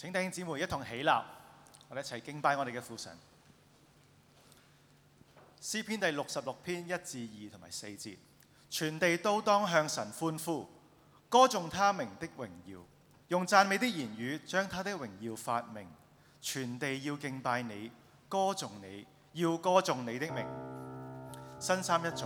請弟兄姊妹一同起立，我哋一齊敬拜我哋嘅父神。詩篇第66篇1至2同埋4節，全地都當向神歡呼，歌頌他名的榮耀，用讚美的言語將他的榮耀發明。全地要敬拜你，歌頌你，要歌頌你的名。新三一頌。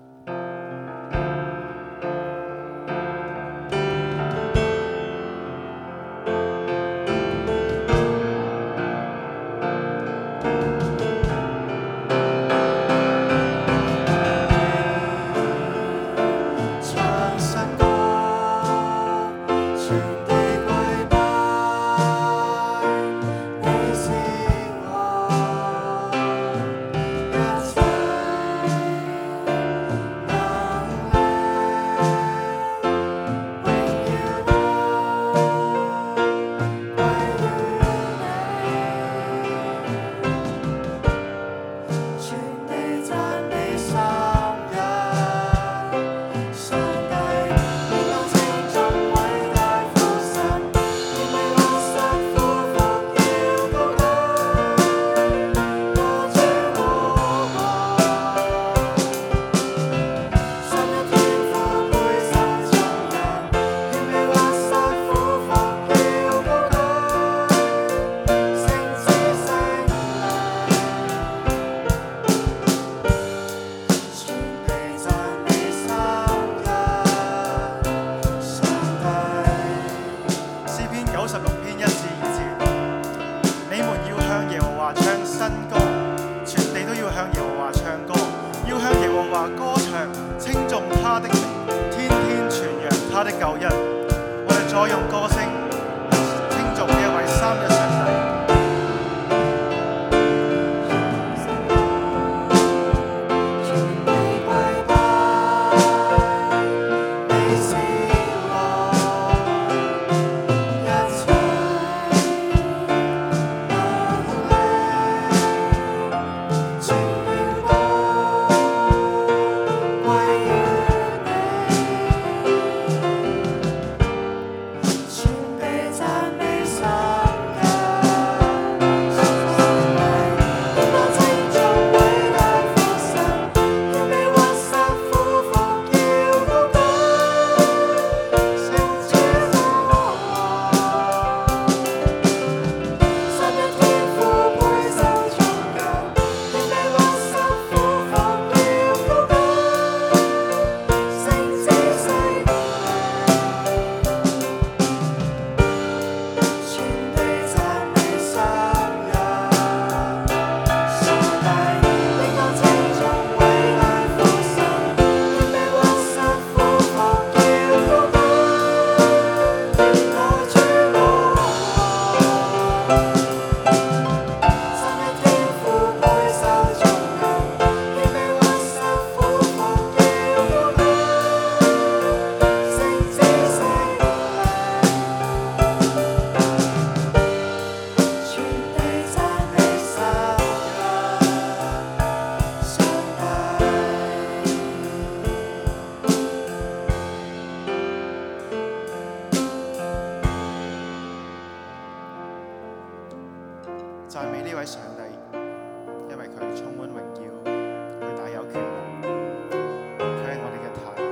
讚美呢位上帝，因為佢充滿榮耀，佢大有權能，佢係我哋嘅太。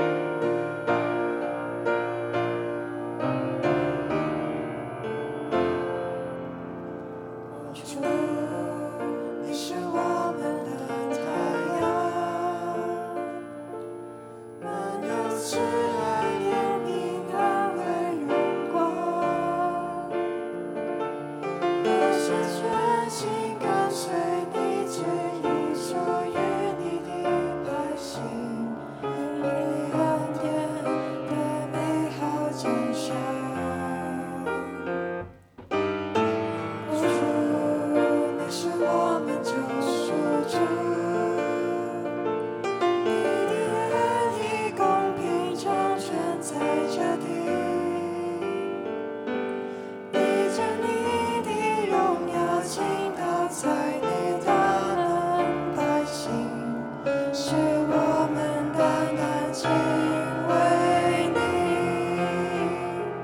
主，你是我們的太陽，滿有慈愛憐憫安慰榮光，你是全心跟隨你旨意屬於你的百姓，你恩典的美好獎賞。是我們救贖主，你的恩義公平掌權在這地，你將你的榮耀傾倒在你的百姓，使我們單單敬畏你。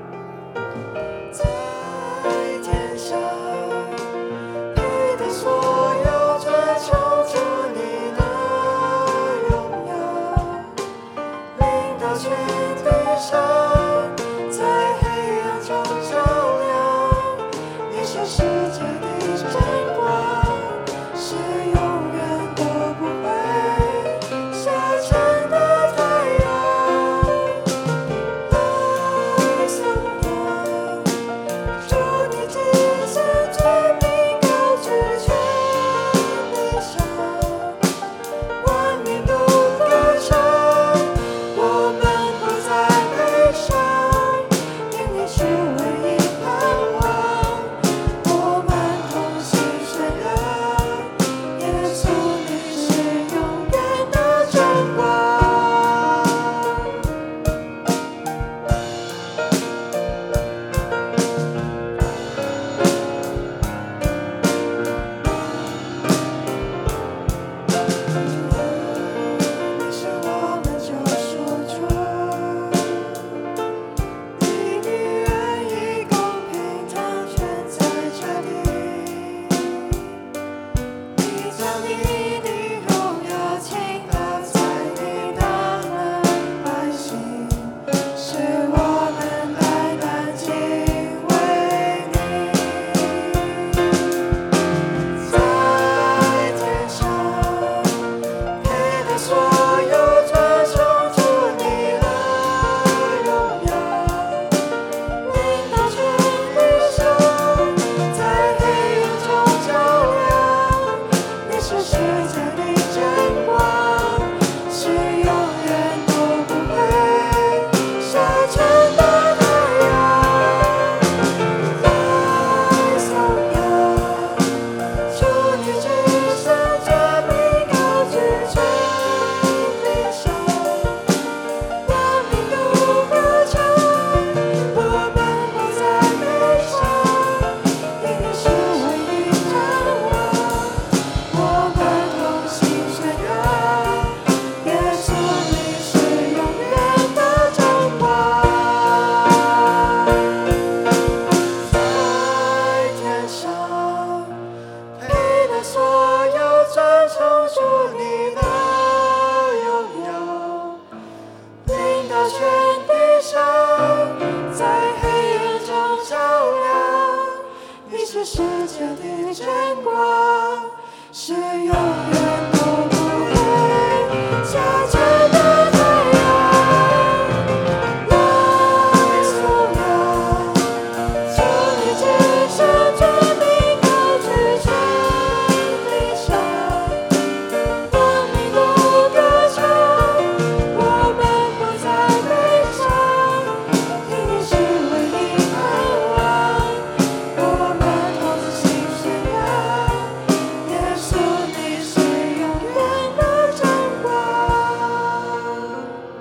你牵挂，是永远都不会下降的太阳。来颂扬，求你只身证明高举着理想，当你都歌唱，我们不再悲伤，因你是唯一盼望。我们同心宣扬，耶稣你是永远的真光。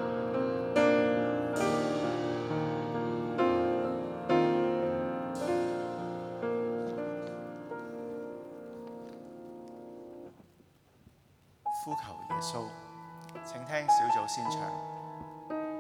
呼求耶穌，請聽小組先唱。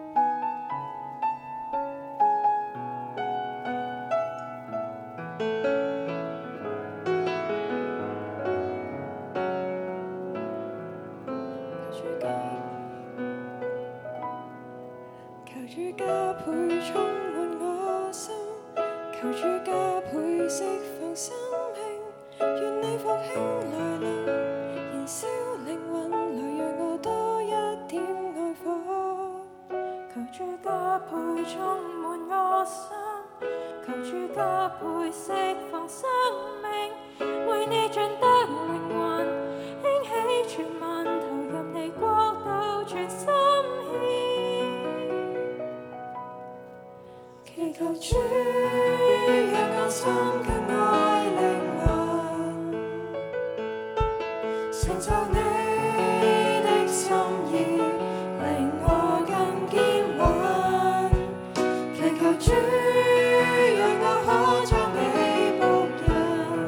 求主加倍充滿我心，求主加倍釋放生命，願你復興來臨，燃燒靈魂，來讓我多一點愛火。求主加倍充滿我心，求主加倍釋放生命，為你盡得靈魂，興起全民，投入你國度全心獻。祈求主讓我心更愛靈魂，成就你的心意，令我更堅穩。祈求主讓我可作你僕人，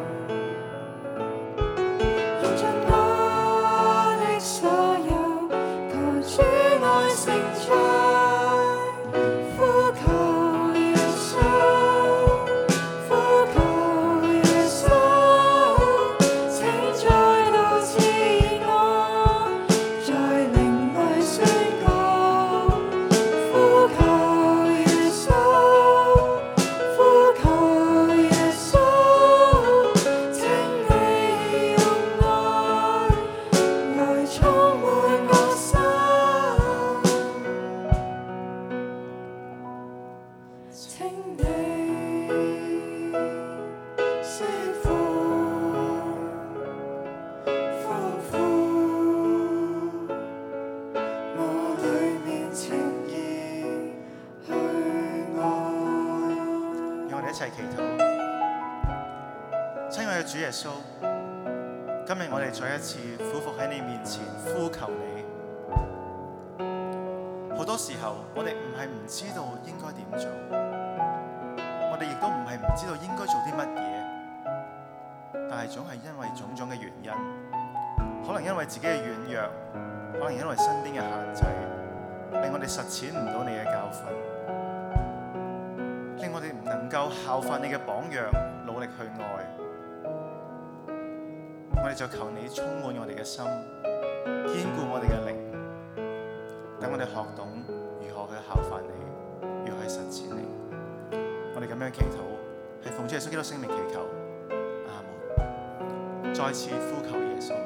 用盡我的所有，求主愛成在。呼求耶穌，呼求耶穌，請再度賜我，在靈裏宣告。呼求耶穌，呼求耶穌，請你用愛來充滿我心。請你釋放豐富我裏面情意去愛。 讓我哋一齊祈禱。親愛嘅主耶穌，今日我哋再一次俯伏喺你面前呼求你。好多時候我哋唔係唔知道應該點做，我哋亦都唔係唔知道應該做啲乜嘢，但係總係因為種種嘅原因，可能因為自己嘅軟弱，可能因為身邊嘅限制，令我哋實踐唔到你嘅教訓，令我哋唔能夠效法你嘅榜樣，努力去愛。我哋就求你充滿我哋嘅心，堅固我哋嘅靈，等我哋學懂如何去效法你，如何去實踐你。我哋咁樣祈禱，係奉主耶穌基督聖名祈求，阿門。再次呼求耶穌。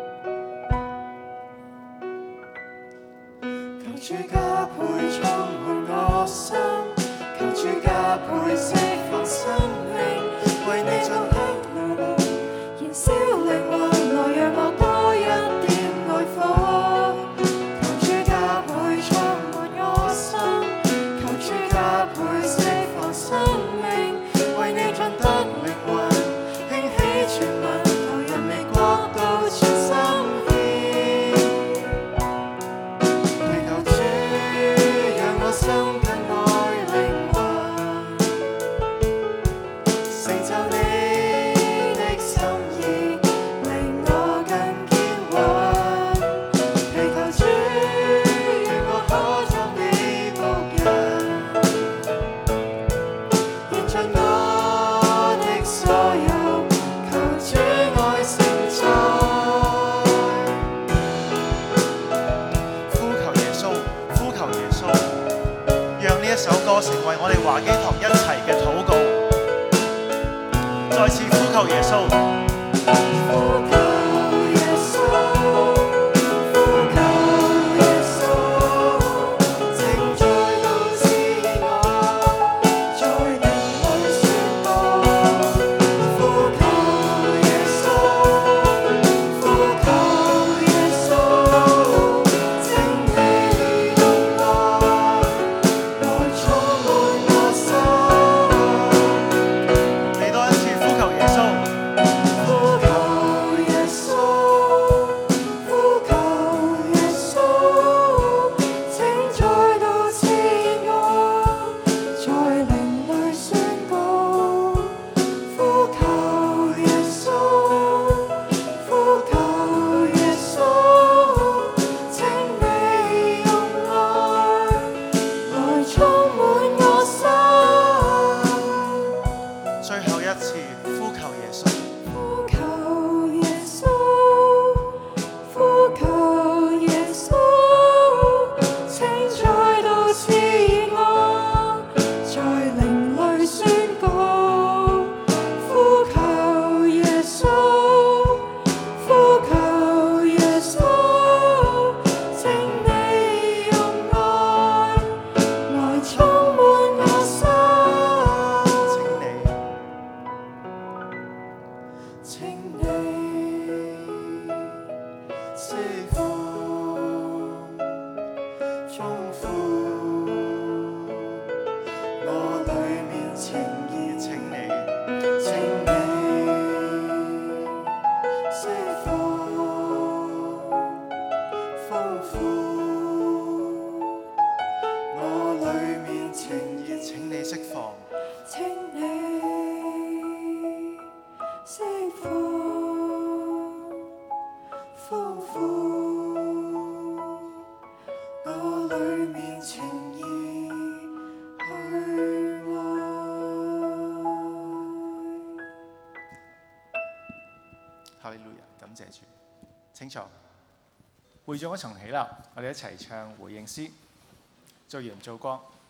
求主加倍充滿我心，求主加倍釋放生命，為你盡興流露，燃燒靈魂，來讓我多一點愛火。求主加倍充滿我心，求主加倍釋放生命，為你盡得靈魂，興起全民，投入你國度全心獻。祈求主讓我心更愛靈魂，成就你的心意，令我更堅穩。祈求主讓我可作你僕人，獻盡我的所有，求主愛成在。 呼求耶穌，呼求耶穌，讓呢一首歌成為我哋華基堂一齊嘅禱告。再次呼求耶穌。 哈利路亞，感謝主。請坐。會眾一齊起立，我哋一齊唱回應詩，做鹽做光。